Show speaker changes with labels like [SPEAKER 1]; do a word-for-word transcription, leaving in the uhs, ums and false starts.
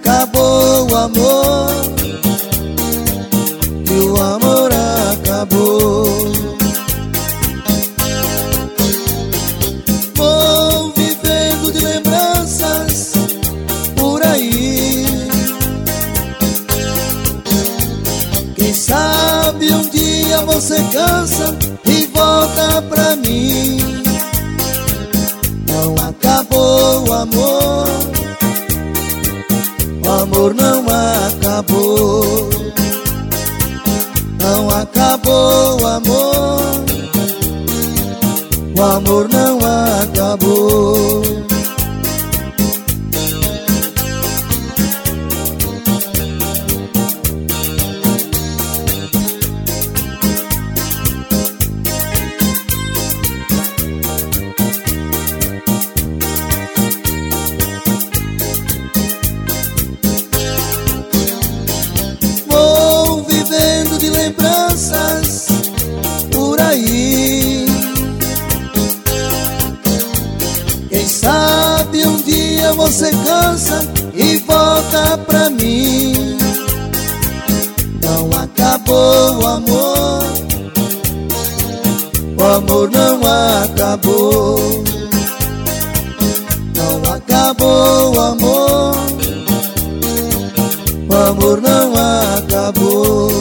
[SPEAKER 1] acabou o amor, que o amor acabou. Vou vivendo de lembranças por aí. Quem sabe um dia você cansa e volta pra mim. Não acabou o amor, o amor não acabou. Não acabou o amor, o amor não acabou. Vou vivendo de lembranças por aí. Quem sabe um dia você cansa e volta pra mim. Não acabou o amor, o amor não acabou. Não acabou o amor, o amor não acabou.